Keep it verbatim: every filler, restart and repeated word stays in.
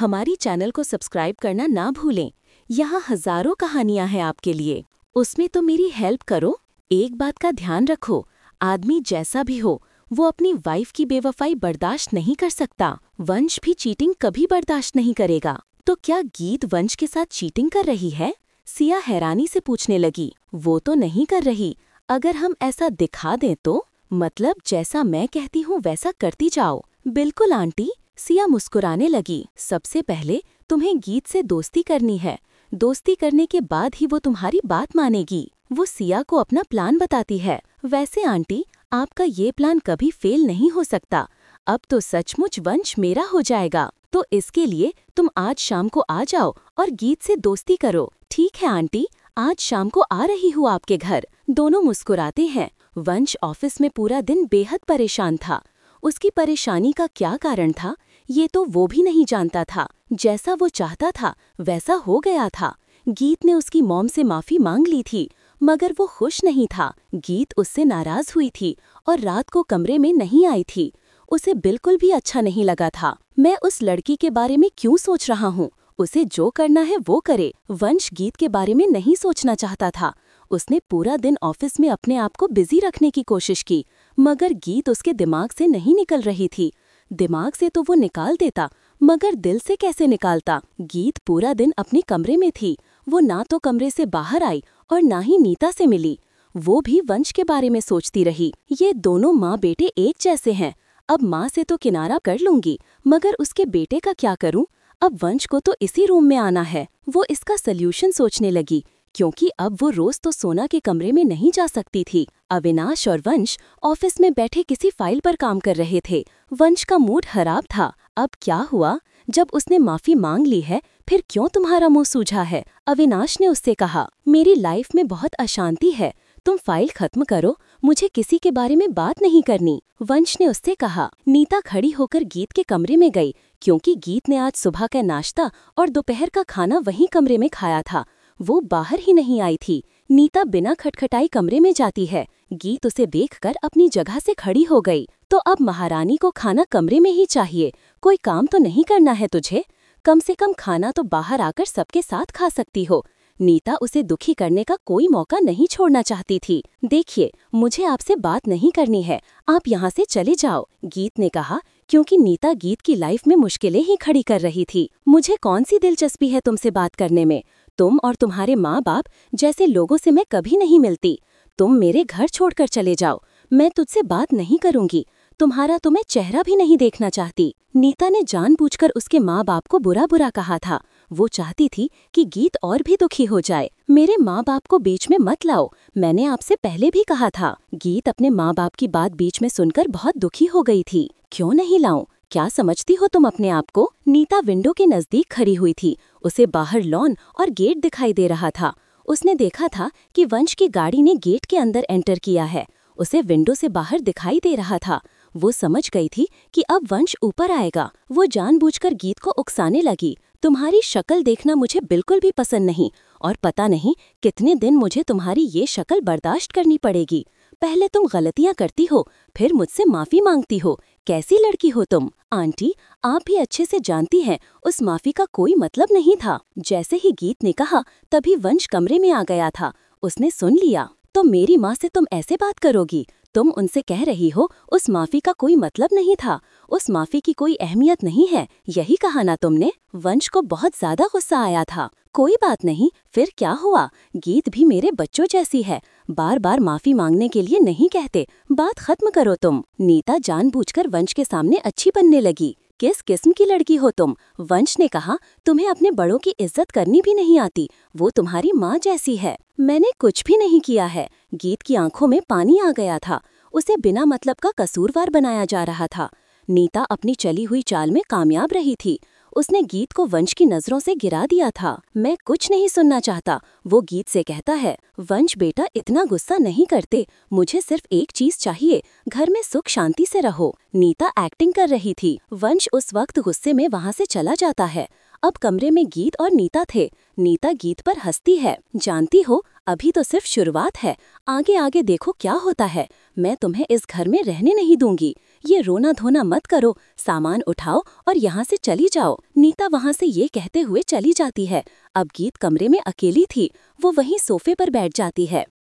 हमारी चैनल को सब्सक्राइब करना ना भूलें। यहाँ हजारों कहानियाँ हैं आपके लिए, उसमें तो मेरी हेल्प करो। एक बात का ध्यान रखो, आदमी जैसा भी हो वो अपनी वाइफ की बेवफाई बर्दाश्त नहीं कर सकता। वंश भी चीटिंग कभी बर्दाश्त नहीं करेगा। तो क्या गीत वंश के साथ चीटिंग कर रही है? सिया हैरानी से पूछने लगी। वो तो नहीं कर रही। अगर हम ऐसा दिखा दें तो? मतलब जैसा मैं कहती हूँ वैसा करती जाओ। बिल्कुल आंटी, सिया मुस्कुराने लगी। सबसे पहले तुम्हें गीत से दोस्ती करनी है। दोस्ती करने के बाद ही वो तुम्हारी बात मानेगी। वो सिया को अपना प्लान बताती है। वैसे आंटी, आपका ये प्लान कभी फेल नहीं हो सकता। अब तो सचमुच वंश मेरा हो जाएगा। तो इसके लिए तुम आज शाम को आ जाओ और गीत से दोस्ती करो। ठीक है आंटी, आज शाम को आ रही हूँ आपके घर। दोनों मुस्कुराते हैं। वंश ऑफिस में पूरा दिन बेहद परेशान था। उसकी परेशानी का क्या कारण था, ये तो वो भी नहीं जानता था। जैसा वो चाहता था वैसा हो गया था। गीत ने उसकी मॉम से माफ़ी मांग ली थी, मगर वो खुश नहीं था। गीत उससे नाराज़ हुई थी और रात को कमरे में नहीं आई थी। उसे बिल्कुल भी अच्छा नहीं लगा था। मैं उस लड़की के बारे में क्यों सोच रहा हूँ? उसे जो करना है वो करे। वंश गीत के बारे में नहीं सोचना चाहता था। उसने पूरा दिन ऑफिस में अपने आप को बिजी रखने की कोशिश की, मगर गीत उसके दिमाग से नहीं निकल रही थी। दिमाग से तो वो निकाल देता, मगर दिल से कैसे निकालता? गीत पूरा दिन अपने कमरे में थी। वो ना तो कमरे से बाहर आई और ना ही नीता से मिली। वो भी वंश के बारे में सोचती रही। ये दोनों माँ बेटे एक जैसे हैं। अब माँ से तो किनारा कर लूंगी, मगर उसके बेटे का क्या करूं? अब वंश को तो इसी रूम में आना है। वो इसका सल्यूशन सोचने लगी, क्योंकि अब वो रोज तो सोना के कमरे में नहीं जा सकती थी। अविनाश और वंश ऑफिस में बैठे किसी फाइल पर काम कर रहे थे। वंश का मूड खराब था। अब क्या हुआ? जब उसने माफी मांग ली है, फिर क्यों तुम्हारा मुंह सूझा है? अविनाश ने उससे कहा, मेरी लाइफ में बहुत अशांति है। तुम फाइल खत्म करो, मुझे किसी के बारे में बात नहीं करनी। वंश ने उससे कहा। नीता खड़ी होकर गीत के कमरे में गई, क्योंकि गीत ने आज सुबह का नाश्ता और दोपहर का खाना वहीं कमरे में खाया था। वो बाहर ही नहीं आई थी। नीता बिना खटखटाई कमरे में जाती है। गीत उसे देखकर अपनी जगह से खड़ी हो गई। तो अब महारानी को खाना कमरे में ही चाहिए। कोई काम तो नहीं करना है तुझे? कम से कम खाना तो बाहर आकर सबके साथ खा सकती हो। नीता उसे दुखी करने का कोई मौका नहीं छोड़ना चाहती थी। देखिए, मुझे आपसे बात नहीं करनी है, आप यहाँ से चले जाओ, गीत ने कहा, क्योंकि नीता गीत की लाइफ में मुश्किलें ही खड़ी कर रही थी। मुझे कौन सी दिलचस्पी है तुमसे बात करने में? तुम और तुम्हारे माँ बाप जैसे लोगों से मैं कभी नहीं मिलती। तुम मेरे घर छोड़कर चले जाओ। मैं तुझसे बात नहीं करूंगी। तुम्हारा तो मैं चेहरा भी नहीं देखना चाहती। नीता ने जानबूझकर उसके माँ बाप को बुरा बुरा कहा था। वो चाहती थी कि गीत और भी दुखी हो जाए। मेरे माँ बाप को बीच में मत लाओ, मैंने आपसे पहले भी कहा था। गीत अपने माँ बाप की बात बीच में सुनकर बहुत दुखी हो गई थी। क्यों नहीं लाऊं? क्या समझती हो तुम अपने आप को? नीता विंडो के नजदीक खड़ी हुई थी। उसे बाहर लॉन और गेट दिखाई दे रहा था। उसने देखा था कि वंश की गाड़ी ने गेट के अंदर एंटर किया है। उसे विंडो से बाहर दिखाई दे रहा था। वो समझ गई थी कि अब वंश ऊपर आएगा। वो जानबूझकर गीत को उकसाने लगी। तुम्हारी शक्ल देखना मुझे बिल्कुल भी पसंद नहीं, और पता नहीं कितने दिन मुझे तुम्हारी ये शक्ल बर्दाश्त करनी पड़ेगी। पहले तुम गलतियां करती हो, फिर मुझसे माफी मांगती हो। कैसी लड़की हो तुम? आंटी, आप भी अच्छे से जानती हैं, उस माफी का कोई मतलब नहीं था। जैसे ही गीत ने कहा, तभी वंश कमरे में आ गया था। उसने सुन लिया। तो मेरी माँ से तुम ऐसे बात करोगी? तुम उनसे कह रही हो उस माफी का कोई मतलब नहीं था, उस माफी की कोई अहमियत नहीं है, यही कहा ना तुमने? वंश को बहुत ज्यादा गुस्सा आया था। कोई बात नहीं, फिर क्या हुआ? गीत भी मेरे बच्चों जैसी है, बार बार माफी मांगने के लिए नहीं कहते। बात खत्म करो तुम। नीता जानबूझकर वंश के सामने अच्छी बनने लगी। किस किस्म की लड़की हो तुम? वंश ने कहा, तुम्हें अपने बड़ों की इज्जत करनी भी नहीं आती। वो तुम्हारी माँ जैसी है। मैंने कुछ भी नहीं किया है। गीत की आंखों में पानी आ गया था। उसे बिना मतलब का कसूरवार बनाया जा रहा था। नीता अपनी चली हुई चाल में कामयाब रही थी। उसने गीत को वंश की नजरों से गिरा दिया था। मैं कुछ नहीं सुनना चाहता, वो गीत से कहता है। वंश बेटा, इतना गुस्सा नहीं करते। मुझे सिर्फ एक चीज चाहिए, घर में सुख शांति से रहो। नीता एक्टिंग कर रही थी। वंश उस वक्त गुस्से में वहाँ से चला जाता है। अब कमरे में गीत और नीता थे। नीता गीत पर हंसती है। जानती हो, अभी तो सिर्फ शुरुआत है, आगे आगे देखो क्या होता है। मैं तुम्हें इस घर में रहने नहीं दूंगी। ये रोना धोना मत करो, सामान उठाओ और यहाँ से चली जाओ। नीता वहाँ से ये कहते हुए चली जाती है। अब गीत कमरे में अकेली थी। वो वहीं सोफे पर बैठ जाती है।